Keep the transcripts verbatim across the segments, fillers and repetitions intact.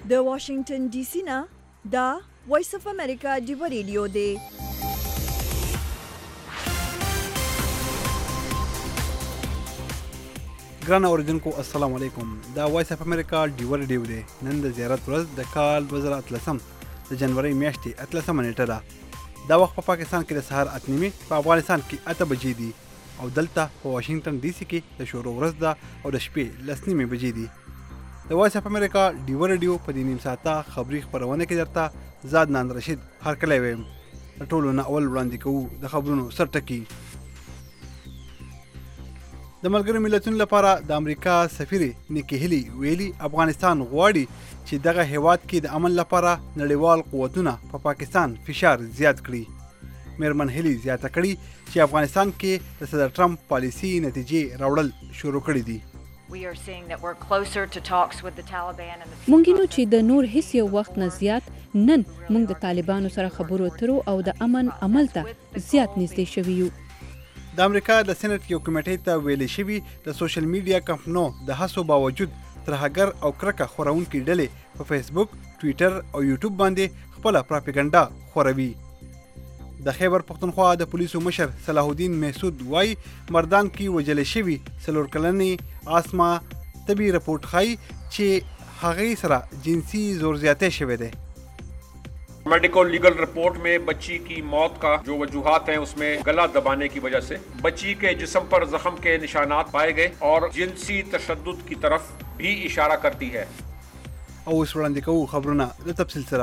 د واشنگټن ډي سي نه دا وایس اف امریکا ډیو ریډیو دی. ګران اوریدونکو السلام علیکم. دا وایس اف امریکا ډیو ریډیو دی. نن د زیارت ورځ د کال دوه زره اتلسم د جنوري میاشتې اتلسمه نیټه ده. دا وخت په پاکستان کې د سهار اته نیمې، په افغانستان کې اته بجې دي او دلته په واشنگټن ډي سي کې د شروع ورځ ده او د شپې لس نیمې بجې دي. د وایس اف امریکا ډیو ریډیو په دې نیم ساعته خبري خپرونه کې درته زاد نان رشید هرکلی ویم. د ټولو نه اول وړاندې کوو د خبرونو سرټکي. د ملګرو ملتونو لپاره د امریکا سفیر نیکی هیلی ویلي افغانستان غواړي چې دغه هیواد کې د امن لپاره نړیوال قوتونه په پا پاکستان فشار زیات کړي. میرمن هیلی زیاته کړي چې افغانستان کې د صدر ټرمپ پالیسي نتیجې راوړل شروع کړي دي. مونږ نو چې د نور هیڅ یو وخت نه زیات نن مونږ د طالبانو سره خبرو اترو او د امن عمل ته زیات نږدې شوي یو. د امریکا د سېنات یو کمیټې ته ویلي شوي د سوشل میډیا کمپنو د هڅو باوجود ترهګر او کرکه خورونکي ډلې په فیسبوک، ټویټر او یوټیوب باندې خپله پراپګنډا خوروي. د خیبر پختونخوا د پولیسو مشر صلاح الدین محسود وایي مردان کې وژل شوي څلور کلنې آسما طبي رپورټ ښایي چې هغې سره جنسي زور زیاتی شوی دی. Medical legal report में बच्ची की मौत का जो वजूहात हैं उसमें गला दबाने की वजह से बच्ची के जिस्म पर जख्म के निशानात पाए गए और जिनसी तशद्दुद की तरफ भी इशारा करती है. او اوس وړاندې کوو خبرونه د تفصیل سره.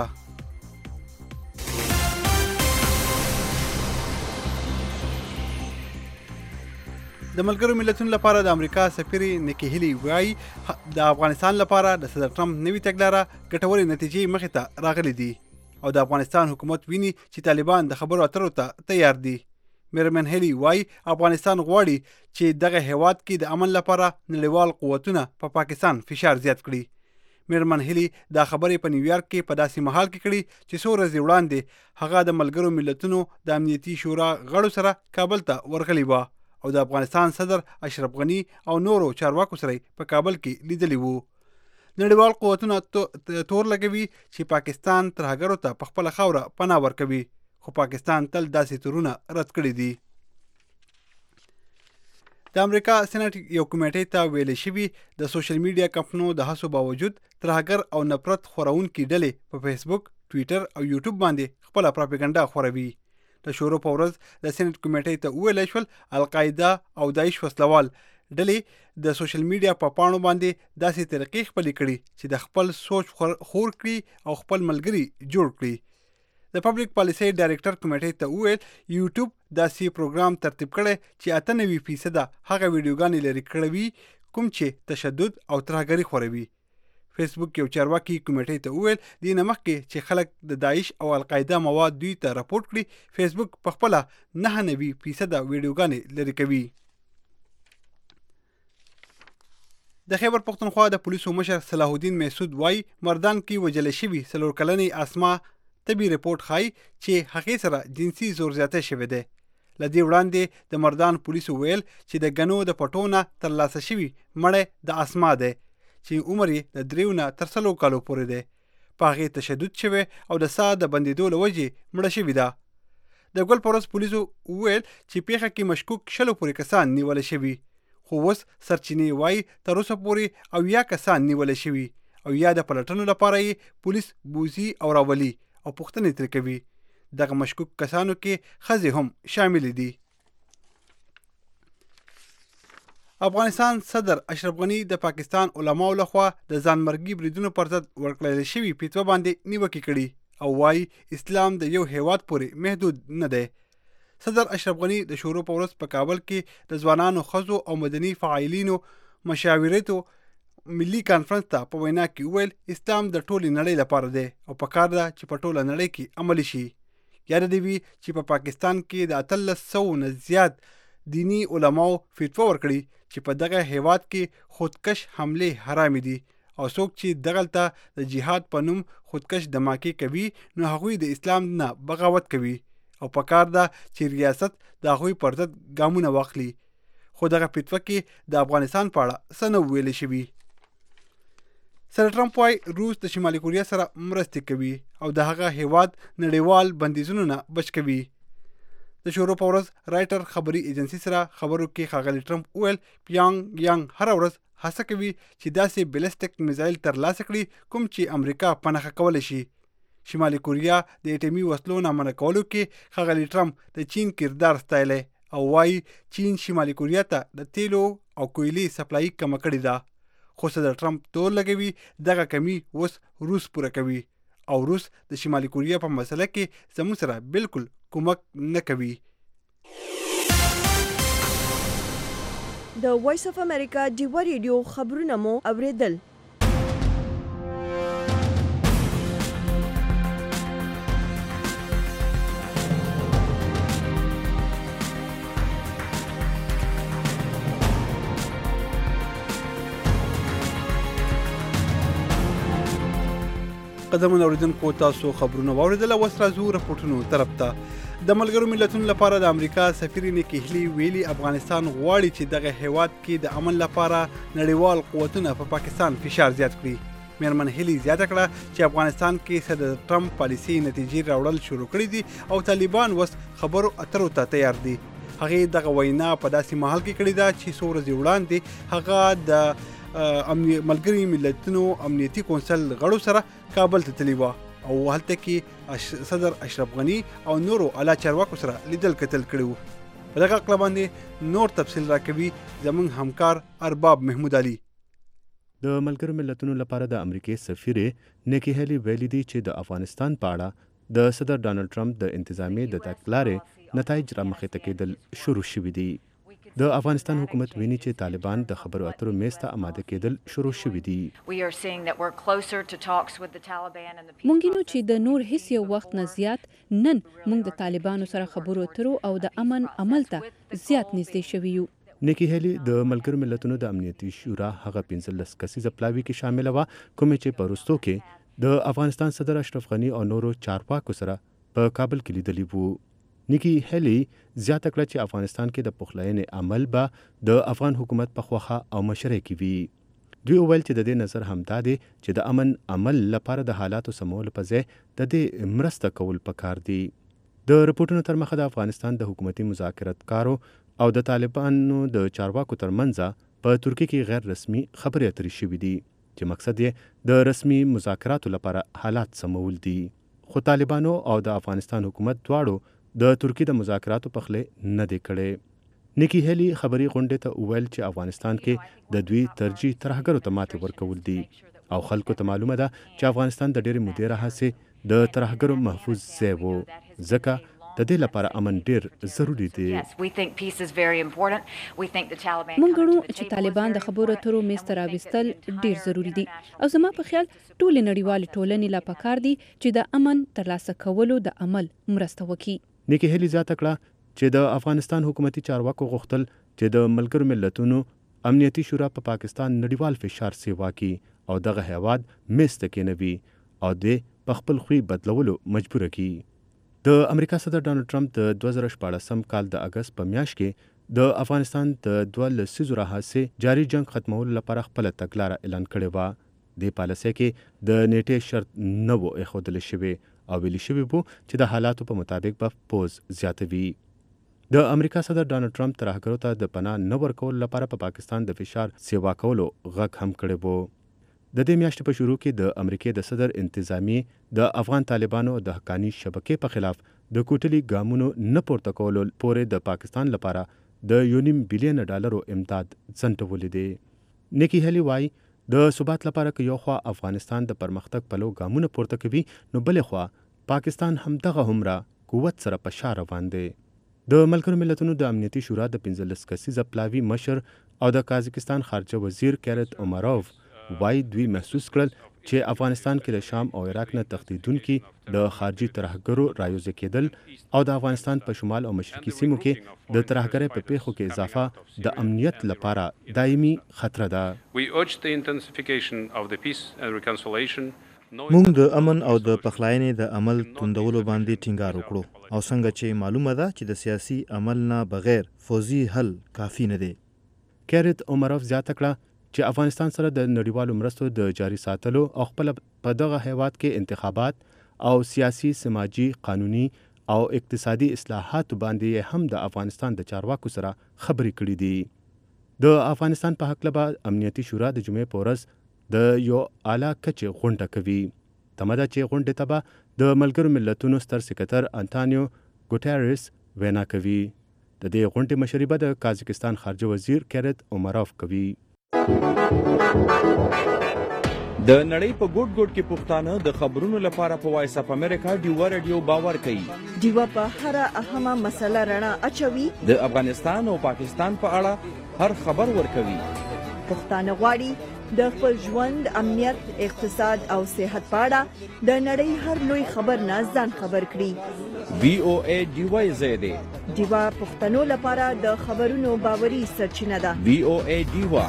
د ملګرو ملتونو لپاره د امریکا سفیر نیکی هیلی وایي د افغانستان لپاره د صدر ټرمپ نوې تګلاره ګټورې نتیجې مخې ته راغلي دي او د افغانستان حکومت ویني چې طالبان د خبرو اترو ته تیار دي. میرمن هیلی وایي افغانستان غواړي چې دغه هیواد کې د امن لپاره نړیوال قوتونه په پا پاکستان فشار زیات کړي. میرمن هیلی دا خبرې په نیویارک کې په داسې مهال کې کړي چې څو ورځې وړاندې هغه د ملګرو ملتونو د امنیتي شورا غړو سره کابل ته ورغلي وه او د افغانستان صدر اشرف غني او نورو چارواکو سره په کابل کې لیدلي وو. نړیوال قوتونه تور لګوي چې پاکستان ترهګرو ته په خپله خاوره پناه ورکوي، خو پاکستان تل داسې تورونه رد کړي دي. د امریکا سېنات یو کمیټې ته ویلي شوي د سوشل میډیا کمپنو د هڅو باوجود ترهګر او نفرت خورونکي ډلې په فیسبوک، ټویټر او یوټیوب باندې خپله پراپګنډا خوروي. د شروع په ورځ د سېنات کمیټې ته وویلی شول القاعده او داعش وسلوال ډلې د سوشل میډیا په پاڼو باندې داسې طریقې خپلې کړي چې د خپل سوچ خور کړي او خپل ملګري جوړ کړي. د پبلک پالیسۍ ډایرکټر کمیټې ته وویل یوټیوب داسې پروګرام ترتیب کړی چې اته نوي فیصده هغه ویډیوګانې لرې کړوي کوم چې تشدد او ترهګري خوروي. فیسبوک یو چارواکي کمیټې ته وویل دې نه مخکې چې خلک د داعش او القاعده مواد دوی ته راپورټ کړي فیسبوک په خپله نهه نوي فیصده ویډیوګانې لرې کوي. د خیبر پختونخوا د پولیسو مشر صلاح الدین محسود وایي مردان کې وژل شوي څلور کلنې آسما طبي رپورټ ښایي چې هغې سره جنسي زور زیاتی شوی دی. له دې وړاندې د مردان پولیسو ویل چې د ګنو د پټو نه ترلاسه شوي مړی د آسما دی چې عمر یې د دریو نه تر څلور کالو پورې دی. په هغې تشدد شوی او د ساه د بندېدو له وجې مړه شوې ده. د ګل په ورځ پولیسو وویل چې پیښه کې مشکوک شلو پورې کسان نیولی شوي، خو اوس سرچینې وایي تر اوسه پورې اویا کسان نیولی شوي او یا د پلټنو لپاره یې پولیس بوځي او راولي او پوښتنې ترې کوي. دغه مشکوک کسانو کې ښځې هم شاملې دي. افغانستان صدر اشرف غني د پاکستان علماو لخوا د ځانمرګي بریدونو پر ضد ورکړل شوي فتوا باندې نیوکې کړي او وایي اسلام د یو هیواد پورې محدود نه دی. صدر اشرف غني د شروع په ورځ په کابل کې د ځوانانو، ښځو او مدني فعالینو مشاورتو ملي کانفرنس ته په وینا کې وویل اسلام د ټولې نړۍ لپاره دی او پکار ده چې په ټوله نړۍ کې عملي شي. یاد دې وي چې په پاکستان کې د اتلس سوو نه زیات دینی علماو فتوا ورکړي چې په دغه هیواد کې خودکش حملې حرامې دي او څوک چې دغلته د جهاد په نوم خودکش دماکې کوي نو هغوی د اسلام نه بغاوت کوي او پکار ده چې ریاست د هغوی پر ضد ګامونه واخلي. خو دغه فتوا کې د افغانستان په اړه څه نه ویلي شوي. سر ټرمپ وايي روس د شمالي کوریا سره مرستې کوي او د هغه هیواد نړیوال بندیزونو نه بچ کوي. د شورو په ورځ رایټر خبري ایجنسی سره خبرو کې ښاغلي ټرمپ وویل پیانګ یانګ هره ورځ هڅه کوي چې داسې بلستیک میزایل ترلاسه کړي کوم چې امریکا په نښه کولی شي. شمالي کوریا د اټومي وسلو نامنع کولو کې ښاغلي ټرمپ د چین کردار ستایلی او وایي چین شمالي کوریا ته د تیلو او کویلي سپلایي کمه کړې ده. خو صدر ټرمپ تور لګوي دغه کمی اوس روس پوره کوي او روس د شمالي کوریا په مسله کې زموږ سره بالکل کومک نه کوي. د وایس اف امریکا ډیوا ریډیو خبرونه مو اوریدل. قدمونه اوریدونکو تاسو خبرونه واوریدل. اوس راځو رپورټونو طرف ته. د ملګرو ملتونو لپاره د امریکا سفیر نیکی هیلي ویلي افغانستان غواړي چې دغه هیواد کې د امن لپاره نړیوال قوتونه په پاکستان فشار زیات کړي. میرمن هیلي زیاته کړه چې افغانستان کې صدر ټرمپ پالیسي نتیجې راوړل شروع کړي دي او طالبان اوس خبرو اترو ته تیار دي. هغې دغه وینا په داسې مهال کې کړې ده چې څو ورځې وړاندې هغه د ملګري ملتونو امنیتي کونسل غړو سره کابل ته تللی وه او هلته کې صدر اشرف غني او نورو اعلی چارواکو سره لیدل کتل کړي وو. په دغه اړه باندې نور تفصیل راکوي زموږ همکار ارباب محمود علي. د ملګرو ملتونو لپاره د امریکای سفیر نیکی هیلي ویلي دي چې د افغانستان په اړه د صدر ډانلډ ټرمپ د انتظامی د تګلارې نتایج رامخې ته کېدل شروع شوي دي. د افغانستان حکومت ویني چې طالبان د خبرو اترو میز ته آماده کېدل شروع شوي دي. مونږ نو چې د نور هیڅ یو وخت نه زیات نن مونږ د طالبانو سره خبرو اترو او د امن عمل ته زیات نږدې شوي یو. نیکی هیلي د ملګرو ملتونو د امنیتي شورا هغه پنځلس کسیزه پلاوي کې شامل وه کومې چې په وروستو کې د افغانستان صدر اشرف غني او نورو چارواکو سره په کابل کې لیدلي وو. نیکی هیلي زیاته کړه چې افغانستان کې د پخلاینې عمل به د افغان حکومت په خواخه او مشرۍ کې وي. دوی وویل چې د دې نظر همدا دی چې د امن عمل لپاره د حالاتو سمولو په ځای د دې مرسته کول پکار دي. د رپورټونو تر مخه د افغانستان د حکومتي مذاکراتکارو او د طالبانو د چارواکو ترمنځ په ترکیه کې غیر رسمي خبرې اترې شوې دي چې مقصد یې د رسمي مذاکراتو لپاره حالات سمول دي. خو طالبانو او د افغانستان حکومت دواړو د ترکیه د مذاکراتو پخلې نه دی کړی. نیکی هیلي خبري غونډې ته وویل چې افغانستان کې د دوی ترجیح ترهګرو ته ماتې ورکول دي او خلکو ته معلومه ده چې افغانستان د ډېرې مودې راهیسې د ترهګرو محفوظ ځای و ځکه د دې لپاره امن ډېر ضروری دی. مونږ غواړو چې طالبان د خبرو اترو میز ته راوستل ډېر ضروری دي او زما په خیال ټولې نړیوالې ټولنې لا پکار دي چې د امن ترلاسه کولو د عمل مرسته وکړي. نیکی هیلي زیاته کړه چې د افغانستان حکومتي چارواکو غوښتل چې د ملګرو ملتونو امنیتي شورا په پا پاکستان نړیوال فشار سیوا کړي او دغه هیواد میز ته کېنوي او د په خپل خوی بدلولو مجبور کړي. د امریکا صدر ډانلډ ټرمپ د دوه زره شپاړسم کال د اگست په میاشت کې د افغانستان د دوه لسیزو راهیسې جاري جنگ ختمولو لپاره خپله تګلاره اعلان کړې وه. دې پالیسۍ کې د نیټې شرط نه و ایښودل شوی او ویلي شوي وو چې د حالاتو په مطابق به پوز زیاتوي. د امریکا صدر ډانلډ ټرمپ ترهګرو ته د پناه نه ورکولو لپاره په پا پاکستان د فشار سیوا کولو غږ هم کړی وو. د دې میاشتې په شروع کې د امریکای د صدر انتظامی د افغان طالبانو د حقاني شبکې په خلاف د کوټلي ګامونو نه پورته کولو پورې د پاکستان لپاره د یو نیم بلین ډالرو امداد ځنډولی دی. نیکی هیلي وایي د ثبات لپاره که یو خوا افغانستان د پرمختګ په لور ګامونه پورته کوي نو بلې خوا پاکستان هم دغه هومره قوت سره په شا روان دی. د ملګرو ملتونو د امنیتي شورا د پنځلس کسیزه پلاوي مشر او د قازقستان خارجه وزیر کیرت عمروف وایي دوی محسوس کړل چې افغانستان کې د شام او عراق نه تښتېدونکي د خارجي ترهګرو رایوځای کېدل او د افغانستان په شمال او مشرقي سیمو کې د ترهګرۍ په پیښو کې اضافه د امنیت لپاره دایمي خطر ده. موږ د امن او د پخلاینې د عمل توندولو باندې ټینګار وکړو او څنګه چې معلومه ده چې د سیاسي عمل نه بغیر فوزي حل کافي نه دی. کیرت عمروف زیاته کړه چې افغانستان سره د نړیوالو مرستو د جاري ساتلو او خپل په دغه هیواد کې انتخابات او سیاسي سماجی قانوني او اقتصادي اصلاحات باندې هم د افغانستان د چارواکو سره خبرې کړې دي. د افغانستان په حق لبا امنیتي شورا د جمعې په ورځ د یو اعلی کچې غونډه کوي. تمه ده چې غونډې ته به د ملګرو ملتونو ستر سکرتر انټانیو ګوټیرس وینا کوي. د دې غونډې مشري به د قازقستان خارجه وزیر کیرت عمروف کوي. د نړۍ په ګوټ ګوټ کې پښتانه د خبرونو لپاره په وایس اف امریکا ډیوا رادیو باور کوي. ډیوا په هر اهمه مسله رڼا اچوي. د افغانستان او پاکستان په اړه هر خبر ورکوي. پښتانه غواړي د خپل ژوند، امنیت، اقتصاد او صحت په اړه د نړۍ هر لوی خبر نه ځان خبر کړي. وی او ای ډیوا زیاده ډیوا پښتنو لپاره د خبرونو باوري سرچینه ده. وی او ای ډیوا.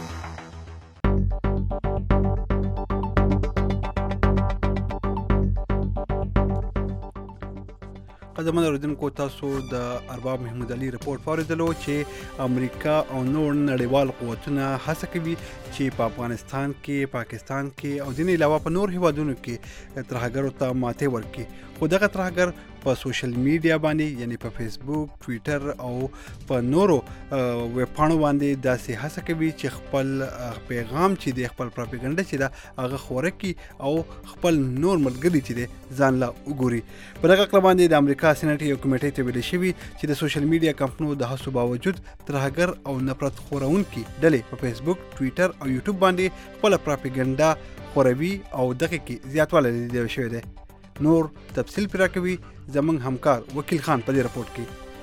قدمونه اوریدونکو تاسو د ارباب محمود علي رپورټ واوریدلو چې امریکا او نور نړیوال قوتونه هڅه کوي چې په افغانستان کې، پاکستان کې او ځینې علاوه په نور هیوادونو کې ترهګرو ته ماتې ورکړي. خو دغه ترهګر په سوشل میډیا باندې یعنی په فیسبوک، ټویټر او په نورو ویب پاڼو باندې داسې هڅه کوي چې خپل پیغام چې د خپل پروپاګاندا چې دا هغه خوره کړي او خپل نور ملګري چې د ځان لا وګوري. په دغه کړه باندې د امریکا سېنات یو کمیټې ته ویل شوي چې د سوشل میډیا کمپنیو د هڅو باوجود ترهګر او نفرت خورونکي ډلې په فیسبوک، ټویټر او یوټیوب باندې خپل پروپاګاندا خوروي او دغه کې زیاتوالی لیدل شوی دی. نور تفصیل پر راکوي زمونږ همکار وکیل خان په دې رپورټ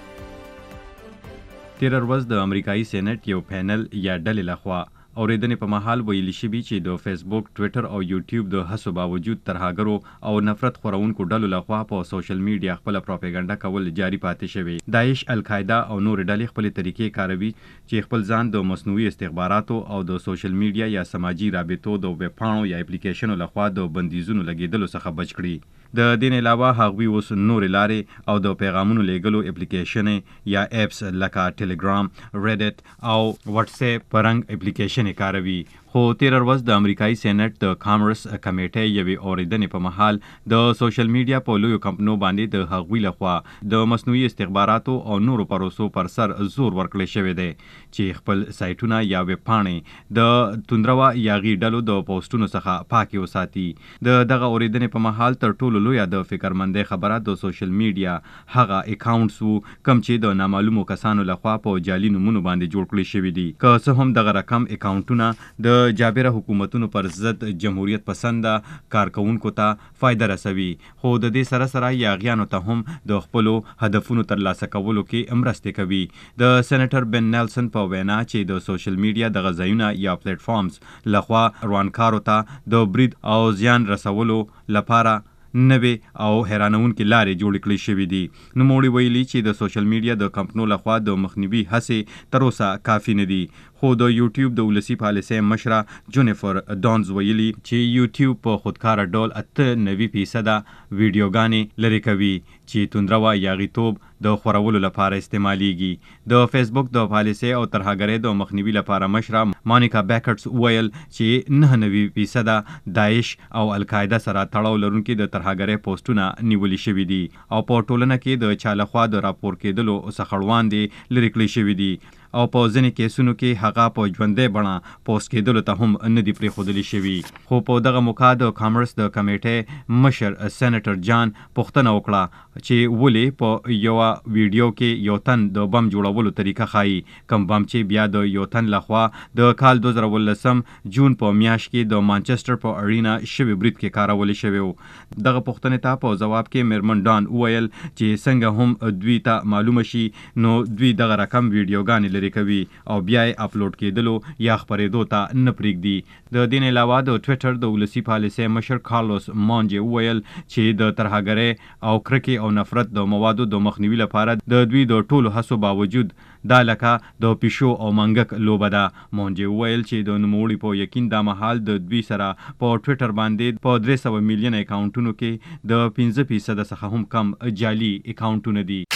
کې. تیر ورځ د امریکایي سېنات یو پینل یا ډلې لخوا اورېدنې په مهال ویلي شوي چې د فیسبوک، ټویټر او یوټیوب د هڅو باوجود ترهګرو او نفرت خورونکو ډلو لخوا په سوشل میډیا خپل پروپاګاندا کول جاري پاتې شوی. داعش، القاعده او نور ډلې خپل طریقې کاروي چې خپل ځان د مصنوعي استخباراتو او د سوشل میډیا یا سماجی رابطو د ویب پاڼو یا اپلیکیشنو لخوا د بندیزونو لګیدلو څخه بچ کړي. د دې نه علاوه هغوی اوس نورې لارې او د پیغامونو لیږلو اپلیکیشنې یا اپس لکه ټیلیګرام، ریډټ او واتس اپ په رنګ اپلیکیشن کاروي. خو تیر ورځ د امریکایي سېنات د کامرس کمیټې یوې اورېدنې په مهال د سوشل میډیا په لویو کمپنیو باندې د هغوی لخوا د مصنوعي استخباراتو او نورو پروسو پر سر زور ورکړی شوی دی چې خپل سایټونه یا ویب پاڼې د توندروا یا غي ډلو د پوسټونو څخه پاکي وساتي. د دغه اورېدنې په مهال تر ټولو لویه د فکرمندۍ خبره د سوشل میډیا هغه اکاونټس وو کوم چې د نامعلومو کسانو لخوا په جعلي نومونو باندې جوړ کړی شوي دي. که څه هم دغه رقم اکاونټونه د جابره حکومتونو پر ضد جمهوریت پسنده کارکونکو ته فایده رسوي، خو د دې سره سره یاغیانو ته هم د خپلو هدفونو ترلاسه کولو کې مرستې کوي. د سېنیټر بن نیلسن په وینا چې د سوشل میډیا د غځایونه یا پلیټ فارمز لخوا روانکارو ته د برید او زیان رسولو لپاره نوې او حیرانونکې لارې جوړې کړې شوې دي. نوموړي ویلي چې د سوشل میډیا د کمپنیو لخوا د مخنیوي هڅې تر اوسه کافي نه دي. خو د یوټیوب د ولسي پالیسۍ مشره جونیفر ډانز ویلي چې یوټیوب په خودکاره ډول اته نوي فیصده ویډیوګانې لرې کوي چې توندروا یا غیتوب د خورولو لپاره استعمالیږي. د فیسبوک د پالیسۍ او ترهګرۍ د مخنیوي لپاره مشره مانیکا بیکټس ویل چې نه نوي فیصده داعش او القاعده سره تړاو لرونکي د ترهګرۍ پوسټونه نیولي شوي دي او په ټولنه کې د چا لخوا د راپور کېدلو څخه وړاندې لرې کړي شوي دي او په ځینې کیسونو کې هغه په ژوندۍ بڼه پوسټ کېدلو ته هم نه دي پرېښودلی شوي. خو په دغه موقع د کامرس د کمیټې مشر سېنیټر جان پوښتنه وکړه چې ولې په یوه ویډیو کې یو تن د بم جوړولو طریقه ښایي، کوم بم چې بیا د یو تن لخوا د کال دوه زره اوولسم جون په میاشت کې د مانچسټر په ارینا شوي برید کې کارولی شوی و. دغه پوښتنې ته په ځواب کې میرمن ډان وویل چې څنګه هم دوی ته معلومه شي نو دوی دغه رقم ویډیوګانې لري کوي او بیا یې اپلوډ کېدلو یا خپرېدو ته نه پرېږدي. د دې نه علاوه د ټویټر د ولسي پالیسۍ مشر کارلوس مانجې وویل چې د ترهګرۍ او کرکې او نفرت د موادو د مخنیوي لپاره د دوی د ټولو هڅو باوجود دا لکه د پیشو او منګک لوبه ده. مانجې وویل چې د نوموړي په یقین دا مهال د دوی سره په ټویټر باندې په درې سوه میلیونه اکاونټونو کې د پنځه فیصده څخه هم کم جعلي اکاونټونه دي.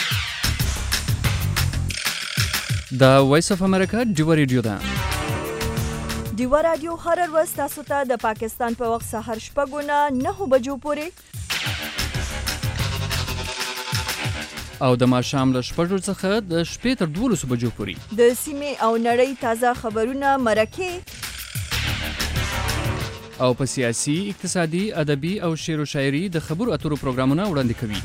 د وایس اف امریکا ډیوا ریډیو ده. ډیوا رادیو هر ورځ تاسو ته د پاکستان په وخت سهار شپږو نه نهو بجو پورې او د ماښام له شپږو څخه د شپې تر دولسو بجو پورې د سیمې او نړۍ تازه خبرونه، مرکې او په سیاسي، اقتصادي، ادبي او شعر و شاعري د خبرو اترو پروګرامونه وړاندې کوي.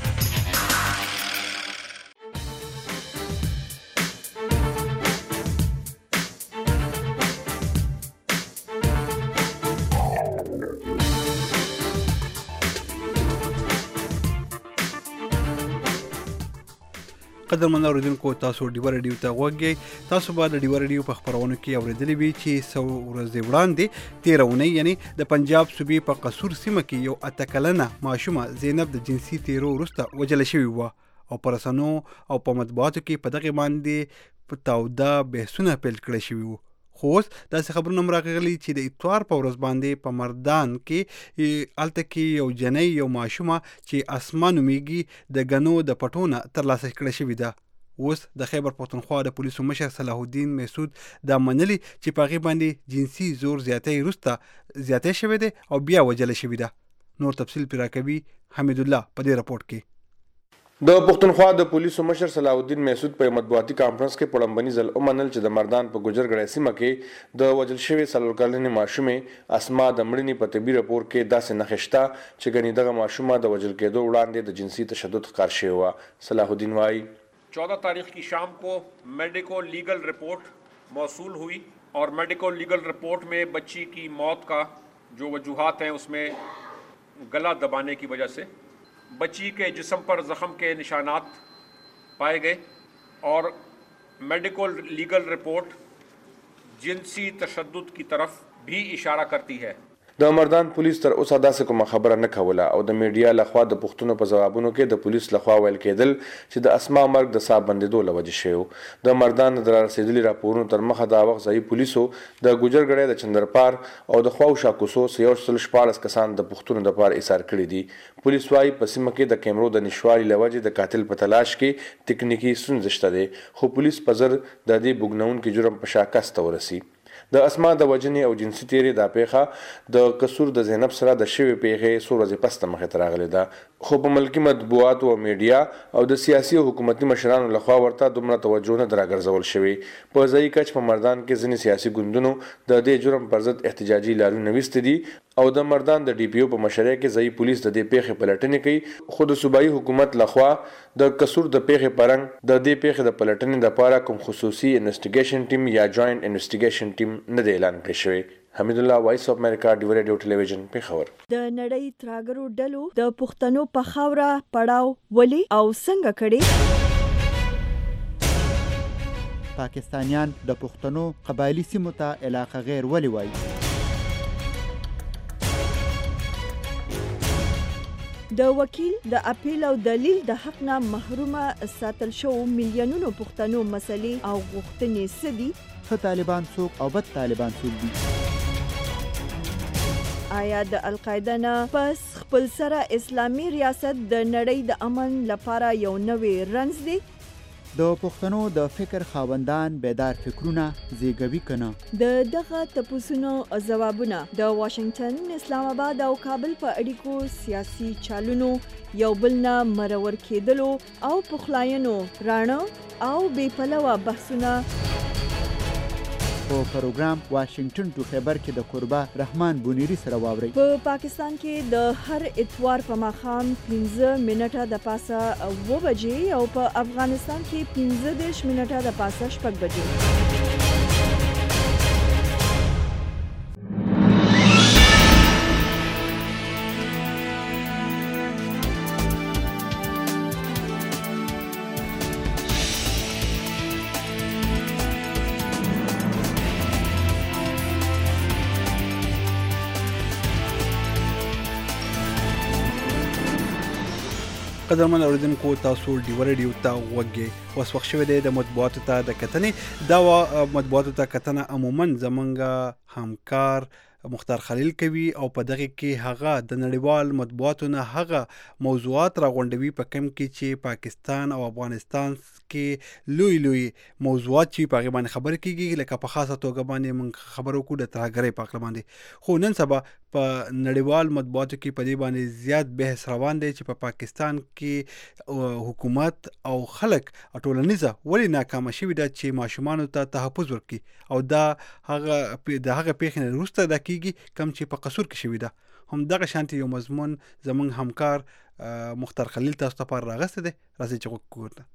قدرمن اوریدونکو، تاسو ډیوا رادیو ته غوږی. تاسو به د ډیوا رادیو په خبرونو کې اوریدلی وي چې څو ورځې وړاندې تیره اونۍ یعنی د پنجاب صوبې په قصور سیمه کې یو اته کلنه ماشومه زینب د جنسي تیرو وروسته وژل شوې وه او په رسنیو او په مطبوعاتو کې په دغې باندې په تاوده بحثونه پیل کړی شوي وو. خو اوس داسې خبرونه هم راغلي چې د اتوار په ورځ باندې په مردان کې هلته کې یو جنۍ یو ماشومه چې اسما نومیږي د ګنو د پټو نه ترلاسه کړې شوې ده. اوس د خیبر پښتونخوا د پولیسو مشر صلاح الدین محسود دا منلي چې په هغې باندې جنسي زور زیاتی وروسته زیاتی شوی دی او بیا وژله شوې ده. نور تفصیل پرې راکوي حمید الله په دې راپورټ کې. د پښتونخوا د پولیسو مشر صلاح الدین محسود په مطبوعاتي کانفرنس کې په لومړني ځل ومنل چې د مردان په ګوجرګړی سیمه کې د وژل شوې څلور کلنې ماشومې اسما د مړینې په طبي راپور کې داسې نښې شته چې ګنې دغه ماشومه د وژل کېدو وړاندې د جنسي تشدد ښکار شوې وه. صلاح الدین وایي चौदह तारीख की शाम को मेडिको लीगल रिपोर्ट मौसूल हुई और मेडिको लीगल रिपोर्ट में बच्ची की मौत का जो वजूहात हैं उसमें गला दबाने की वजह से बच्ची के जिस्म पर ज़ख़म के निशानात पाए गए और मेडिको लीगल रिपोर्ट जिनसी तशद्दुद की तरफ भी इशारा करती है. د مردان پولیس تر اوسه داسې کومه خبره نه کوله او د میډیا لخوا د پوښتنو په ځوابونو کې د پولیس لخوا ویل کېدل چې د اسما مرګ د ساه بندېدو له وجې شوی و. د مردان د رارسېدلي راپورونو تر مخه دا وخت ځایي پولیسو د ګوجرګړی د چندرپار او د خواوشا کوڅو یو سل شپاړس کسان د پوښتنو دپاره ایثار کړي دي. پولیس وایي په سیمه کې د کیمرو د نشتوالي له وجې د قاتل په تلاش کې تکنیکي ستونزې شته دی، خو پولیس په زر د دې بوږنوونکي جرم په شا کس ته ورسي. د اسما د وجنې او جنسي تیرې دا پیښه د قصور د زینب سره د شوې پیښې څو ورځې پسته مخې ته راغلې ده، خو په ملکي مطبوعاتو او میډیا او د سیاسي او حکومتي مشرانو لخوا ورته دومره توجه نه ده راګرځول شوې. په ځایي کچ په مردان کې ځینې سیاسي ګوندونو د دې جرم پر ضد احتجاجي لاریونونه ویستې دي او د مردان د ډي پی او په مشرۍ کې ځایي پولیس د دې پیښې پلټنې کوي، خو د صوبایي حکومت لخوا د قصور د پیښې په رنګ د دې پیښې د پلټنې لپاره کوم خصوصي انویسټیګیشن ټیم یا جوائنټ انویسټیګیشن ټیم نه دی اعلان کړی شوی. حمید الله، وایس اف امریکا، ډیوا رادیو ټلویزیون، پیښور. د نړۍ تراګرو ډلو د پښتنو په خاوره پړاو ولې او څنګه کړي؟ پاکستانیان د پښتنو قبایلی سیمو ته علاقه غیر ولې وایي؟ د وکیل د اپیل او دلیل د حق نه محرومه ساتل شو میلیونونو پښتنو مسلې او غوښتنې څه دي؟ ښه طالبان څوک او بد طالبان څوک دي؟ آیا د القاعده نه پس خپل سره اسلامي ریاست د نړۍ د امن لپاره یو نوې رنځ دی؟ د پښتنو د فکر خاوندان بیدار فکرونه زیږوي که نه؟ د دغه تپوسونو ځوابونه د واشنگټن، اسلام آباد او کابل په اړیکو، سیاسي چالونو، یو بل نه مرور کېدلو او پخلاینو راڼه او بې پلوه بحثونه په پروګرام واشنگټن ټو خیبر کې د قربا رحمان بونیری سره واورئ. په پاکستان کې د هر اتوار په ماښام پنځه منټه د پاسه اوه بجې او په افغانستان کې پنځه دېرش منټه د پاسه شپږ بجې. قدرمن اوریدونکو، تاسو ډیوا رادیو ته غوږی. اوس وخت شوی دی د مطبوعاتو ته د کتنې. دا مطبوعاتو ته کتنه عموما زمونږ همکار مختار خلیل کوي او په دغه کې هغه د نړیوال مطبوعاتو نه هغه موضوعات راغونډوي په کوم کې چې پاکستان او افغانستان کې لوی لوی موضوعات چې په غیبان خبر کیږي لکه په خاصه توګه باندې من خبرو کو د ترهګرۍ په اړه باندې خو نن سبا په نړیوال مطبوعاتو کې په دې باندې زیات بحث روان دی چې په پا پاکستان کې حکومت او خلک ټولنیزه ولې ناکامه شوې ده چې ماشومانو ته تحفظ ورکړي او دا هغه د هغه پیښې نه وروسته دا کیږي کوم چې په قصور کې شوې ده هم دغه شانتي یو مضمون زمونږ همکار مختار خلیل تاسو ته پر راغسته دی راځي چې وګورئ.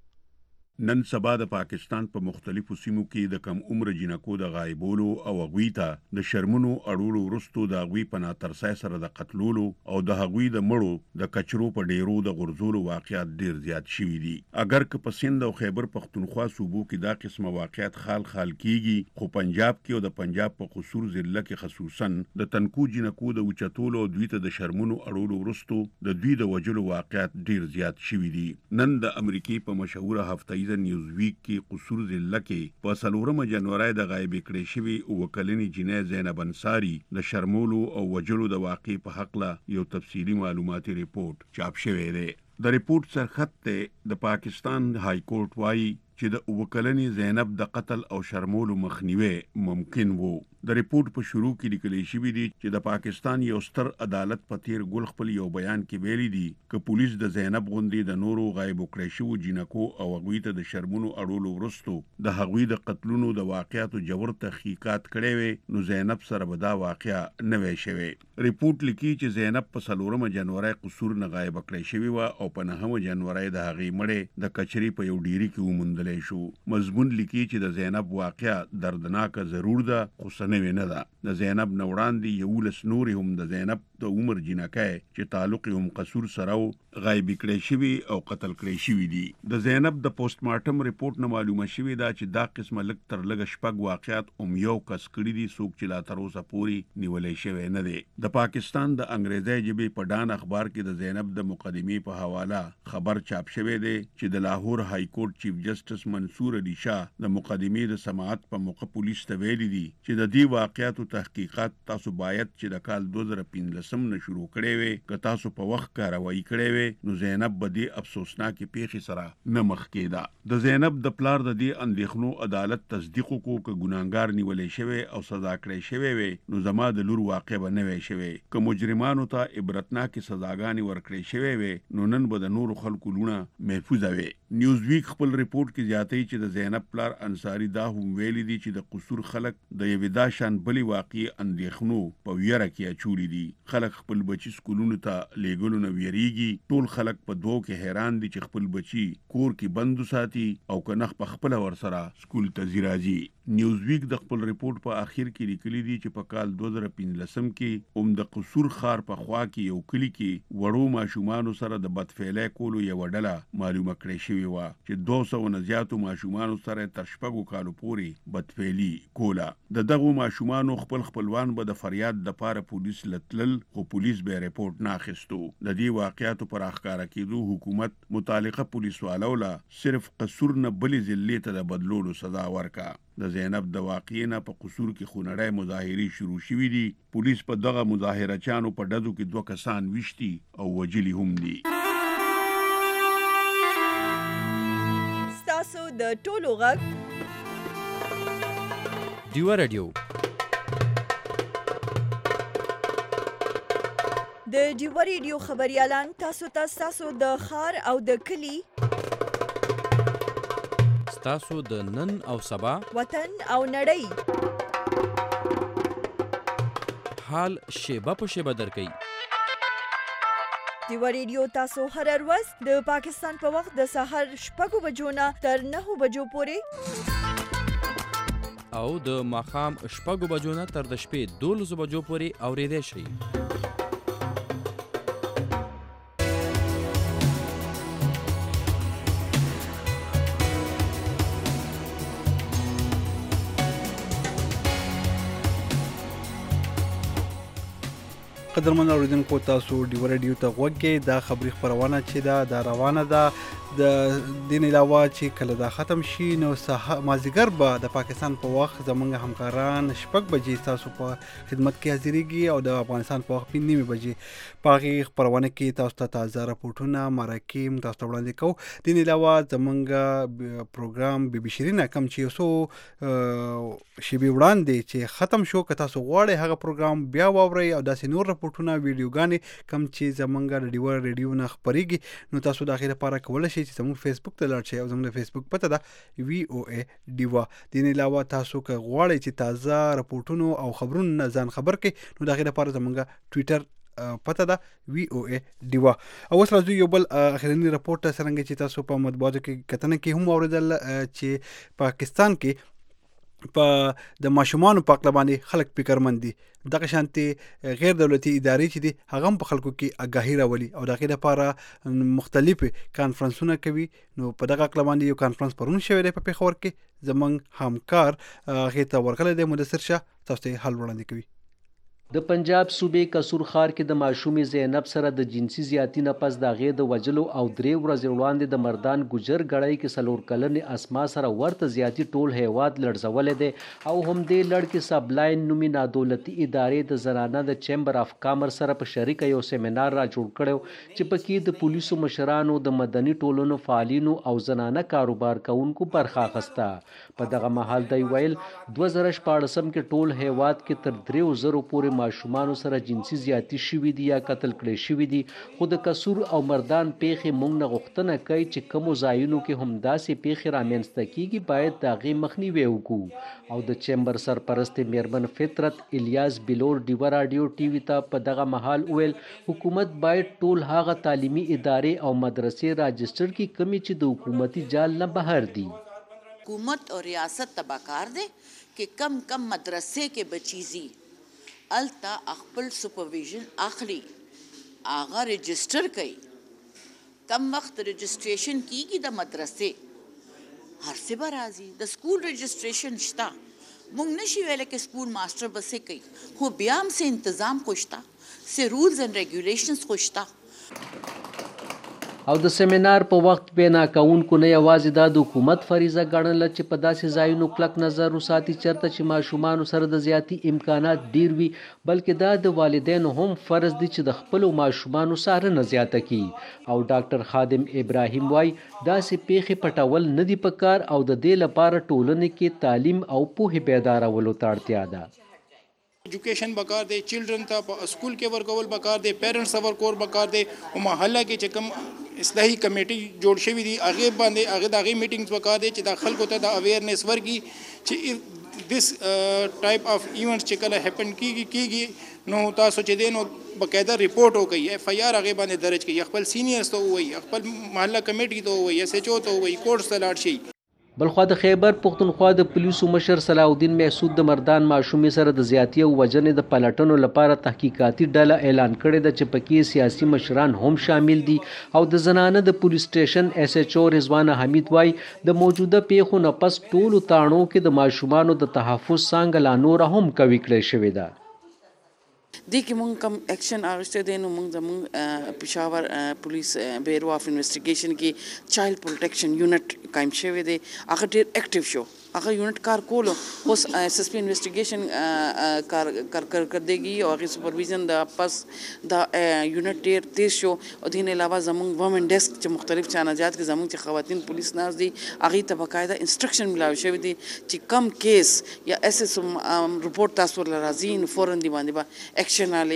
نن سبا د پاکستان په پا مختلفو سیمو کې د کم عمر جنکو د غایبولو او غوی ته د شرمونو اړولو وروستو د غوی په ناترسای سره د قتلولو او د غوی د مړو د کچرو په ډیرو د غرزولو واقعیات ډیر زیات شوي دي. اگر که په سند او خیبر پختونخوا صوبو کې دا قسمه واقعیات خال خال کیږي خو پنجاب کې او د پنجاب په قصور ضلع کې خصوصا د تنکو جنکو د اوچتولو او دوی ته د شرمونو اړولو وروستو د دوی د وجلو واقعیات ډیر زیات شوي دي. نن د امریکای په مشهوره هفته د نیوز ویک کې قصور ضلع کې په څلورمه جنوري د غایب کړې شوی او وکلنی جنې زینب انصاری د شرمولو او وجلو د واقع په حق له یو تفصیلی معلوماتي ریپورت چاپ شوی دی. د ریپورت سرخط ته د پاکستان های کورټ وايي چې د وکلنی زینب د قتل او شرمولو مخنیوي ممکن وو. د ریپورت په شروع کې لیکل شوی دی چې د پاکستان یو ستر عدالت په تیر ګل خپل یو بیان کې ویلي دي چې پولیس د زینب غوندې د نورو غایب کړی شوو جنکو او هغوی ته د شرمونو اړولو وروستو د هغوی د قتلونو د واقعاتو جبر تحقیقات کړي وي نو زینب سره به دا واقعا نه وی شوی. ریپورت لیکي چې زینب په څلورمه جنوري قصور نه غایب کړی شوی و او په نهمه جنوري د هغې مړې د کچري په یو ډیری کې وموندلې شو. مضمون لیکي چې د زینب واقعا دردناک ضرور ده خو نوی نه ده. د زینب نه وړاندې یولس نورې هم د زینب د عمر جنکۍ چې تعلق هم قصور سره غایب کړی شوي او قتل کړی شوي دي. د زینب د پوسټ مارټم ریپورت نه معلومه شوې ده چې دا قسمه لږ تر لږه شپږ واقعات هم یو کس کړي دي څوک چې لا تر اوسه پورې نیولی شوی نه دی. د پاکستان د انګریزي ژبې په ډان اخبار کې د زینب د مقدمې په حواله خبر چاپ شوی دی چې د لاهور های کورټ چیف جسټس منصور علي شاه د مقدمې د سماعت په موقع پولیس ته ویلي دي چې د دې واقعاتو تحقیقات تاسو باید چې د کال دوه زره پنځلسم نه شروع کړی وي که تاسو په وخت کاروایی کړی وي نو زینب به دې افسوسناکې پیښې سره نه مخ کېده. د زینب د پلار د دې اندېښنو عدالت تصدیق وکړو که ګناهګار نیولی شوی او سزا کړی شوی وي نو زما د لور واقع به نه وی شوی. که مجرمانو ته عبرتناکې سزاګانې ورکړی شوی وي نو نن به د نورو خلکو لونه محفوظه وي. نیوز ویک خپل ریپورت کې زیاتوي چې د زینب پلار انصاری دا هم ویلي دي چې د قصور خلک د یوې دا شان بلې واقعي اندېښنو په ویره کې اچولي دي. خلک خپل بچي سکولونو ته لیږلو نه ویریږي. ټول خلک په دوو کې حیران دي چې خپل بچي کور کې بند وساتي او که نه په خپله ورسره سکول ته ځي راځي. نیوز ویک د خپل ریپورت په اخر کې لیکلي دي چې په کال دوه زره پنځلسم کې هم د قصور ښار په خوا کې یو کلي کې وړو ماشومانو سره د بدفعلۍ کولو یوه ډله معلومه کړې شوې وه چې دوه سوه نه زیاتو ماشومانو سره تر شپږو کالو پورې بدفعلي کوله. د دغو ماشومانو خپل خپلوان به د فریاد دپاره پولیس لتلل خو پولیس به ریپورت نه اخیستو. د دې واقعاتو پر راښکاره کېدو حکومت متعلقه پولیسوالو له صرف قصور نه بلې ضلعې ته د بدلولو سزا ورکه. د زینب د واقعې نه په قصور کې خونړی مظاهرې شروع شوي دي. پولیس په دغه مظاهرچیانو په ډزو کې دوه کسان ویشتي او وجلي هم دي. ستاسو د ټولو غږ ډیوه رادیو د ډیوه رادیو خبريالان تاسو ته تاسو د خار او د کلی تاسو د نن او سبا وطن او نړۍ حال شیبه په شیبه درکې. ډیوه رادیو تاسو هر ورځ د پاکستان په وخت د سحر شپږو بجو نه تر نهو بجو پورې او د ماښام شپږو بجو نه تر د شپې دولسو بجو پورې اورېدای شئ. قدرمن اوریدونکو تاسو ډیو رادیو ته غوږی دا خبري خبرونه چې دا د روانه ده د دین علاوه چې کله دا ختم شي نو مازیګر به د پاکستان په وخت زمونږ همکاران شپږ بجې تاسو په خدمت کې حاضرېږي او د افغانستان په وخت پنځه نیمې بجې په هغې خپرونه کې تاسو ته تازه راپورټونه مرکې تاسو ته وړاندې کوو. دین علاوه زمونږ پروګرام بي بي شیرینه کم چې یو څو شیبې وړاندې چې ختم شو که تاسو غواړئ هغه پروګرام بیا واورئ او داسې نور راپورټونه ویډیوګانې کم چې زمونږ د ډیور ریډیو نه خپرېږي نو تاسو د هغې لپاره کولی شئ چې زموږ فیسبوک ته لاړ شئ او زموږ د فیسبوک پته ده وي او ای ډیوا. دین علاوه تاسو که غواړئ چې تازه راپورټونو او خبرونو نه ځان خبر کړئ نو د هغې لپاره زموږ ټویټر پته ده وي او ای ډیوا. او اوس راځو یو بل اخرني راپورټ ته څرنګه چې تاسو په مطبوعاتو کې کتنه کې هم واورېدل چې پاکستان کې په د ماشومانو په عقله باندې خلک فکرمند دي. دغه شانتې غیر دولتي ادارې چې دي هغه هم په خلکو کې آګاهي راولي او د هغې لپاره مختلفې کانفرنسونه کوي. نو په دغه عقله باندې یو کانفرنس پرون شوی دی په پېښور کې زموږ همکار هغې ته ورغلی دی مدثر شاه تاسو ته حل وړاندې کوي. د پنجاب صوبې قصور ښار کې د ماشومې زینب سره د جنسي زیاتی نه پس د هغې د وژلو او درې ورځې وړاندې د مردان ګجر ګړۍ کې څلور کلنې اسما سره ورته زیاتي ټول هیواد لړزولی دی او همدې لړ کې سبلاین نومي نادولتي ادارې د زنانه د چیمبر اف کامر سره په شریکه یو سیمینار را جوړ کړی چې پکې د پولیسو مشرانو د مدني ټولنو فعالینو او زنانه کاروبار کوونکو برخه اخیسته. په دغه مهال دی ویل دوه زره شپاړسم کې ټول هیواد کې تر دریو زرو پورې ماشومانو سره جنسي زیاتی شوي دي یا قتل کړي شوي دي. خو د قصور او مردان پیښې موږ نه غوښتنه کوي چې کومو ځایونو کې هم داسې پیښې رامنځته کیږي باید د هغې مخنیوی وکړو. او د چیمبر سرپرستې میرمن فطرت الیاس بلور ډیوه راډیو ټي وي ته په دغه مهال وویل حکومت باید ټول هغه تعلیمي ادارې او مدرسې راجسټر کړي کومې چې د حکومتي جال نه بهر دي. حکومت اور ریاست تباکار دے کہ کم کم مدرسے کے بچیزی التا اخپل سپرویژن اخلی آغا رجسٹر کئی کم وقت رجسٹریشن کی گی دا مدرسے ہر سے برازی دا سکول رجسٹریشن شتا مونگ نشی ویلے کہ سکول ماسٹر بسے کئی خو بیام سے انتظام خوشتا سے رولز اینڈ ریگولیشنز خوشتا. او د سیمینار په وخت بنا کوونکو نه یوازې دا د حکومت فریضه ګڼله چې په داسې ځایونو کلک نظر وساتي چېرته چې ماشومانو سره د زیاتي امکانات ډیر وي بلکې دا د والدینو هم فرض دی چې د خپلو ماشومانو څارنه زیاته کړي. او ډاکټر خادم ابراهیم وایي داسې پیښې پټول نه دي پکار او د دې لپاره ټولنې کې تعلیم او پوهې بیدارولو ته اړتیا ده. ایجوکیشن بکار دی چلډرن ته په سکول کې ورکول بکار دی پیرنټس ورکول بکار دی او محله کې چې کوم اصلاحي کمیټي جوړ شوی دی هغې باندې هغې د هغې میټینګز بکار دی چې د خلکو ته د اویرنیس ورکړي چې دس ټایپ اف ایونټس چې کله هیپن کیږي کیږي نو تاسو چې دی نو باقاعده رپورټ وکړئ ایف آی آر هغې باندې درج کړئ خپل سینیئرز ته ووایي خپل محله کمیټي ته ووایي ایس ایچ او ته ووایي کورټس ته لاړ شئ. بلخوا د خیبر پښتونخوا د پولیسو مشر صلاح الدین محسود د مردان ماشومې سره د زیاتی او وژنې د پلټنو لپاره تحقیقاتي ډله اعلان کړې ده چې پکې سیاسي مشران هم شامل دي. او د زنانه د پولیس سټیشن ایس ایچ او رضوانه حمید وایي د موجوده پیښو نه پس ټولو تاڼو کې د ماشومانو د تحفظ څانګه لا نوره هم قوي کړې شوې ده. دی کې مونږ کم ایکشن اخیستی دی نو مونږ زمونږ پېښور پولیس بیرو آف انویسټیګیشن کې چایلډ پروټیکشن یونټ قایم شوی دی هغه ډېر ایکټیو شو هغه یونټ کار کولو اوس ایس ایس پی انویسټیګیشن کار کار کردګي او هغې سپرویژن د پس دا یونټ ډېر تیز شو. او دې نه علاوه زمونږ وومن ډیسک چې مختلف چانجات کې زمونږ چې خواتین پولیس ناست دي هغې ته باقاعده انسټرکشن ملاوي شوی دی چې کم کیس یا ایس ایس رپورټ تاسو ورله راځي نو فوراً دې باندې به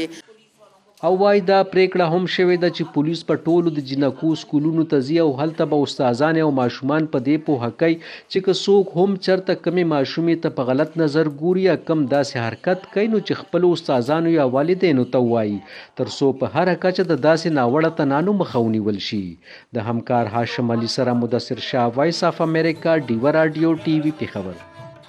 او وای دا پریکړه هم شوې ده چې پولیس په ټولو د جنکو سکولونو ته ځي او هلته به استادان او ماشومان په دې پوهه کوي چې که څوک هم چېرته کمې ماشومې ته په غلط نظر ګوري یا کم داسې حرکت کوي نو چې خپلو استادانو یا والدینو ته ووایي تر څو په هره کچه د داسې ناوړه تنانو مخه ونیول شي. د همکار هاشم علي سره مدثر شاه وایس اف امریکا ډیوه راډیو ټي وي پېښور.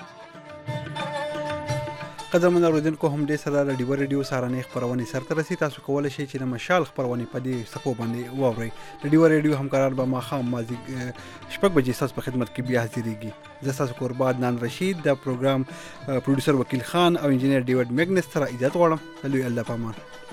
قدرمن اوریدونکو هم دې سره د ډیوه ریډیو سهارنۍ خپرونې سرته رسي. تاسو کولی شئ چې د مشال خپرونې په دې څپو باندې واورئ. د ډیوه ریډیو همکاران به ماښام مازدي شپږ بجې ستاسو په خدمت کې بیا حاضرېږي. زه ستاسو کوربه عدنان رشید د پروګرام پروډوسر وکیل خان او انجینر ډیوډ میګنس سره اجازه غواړم. د لوی الله په امان.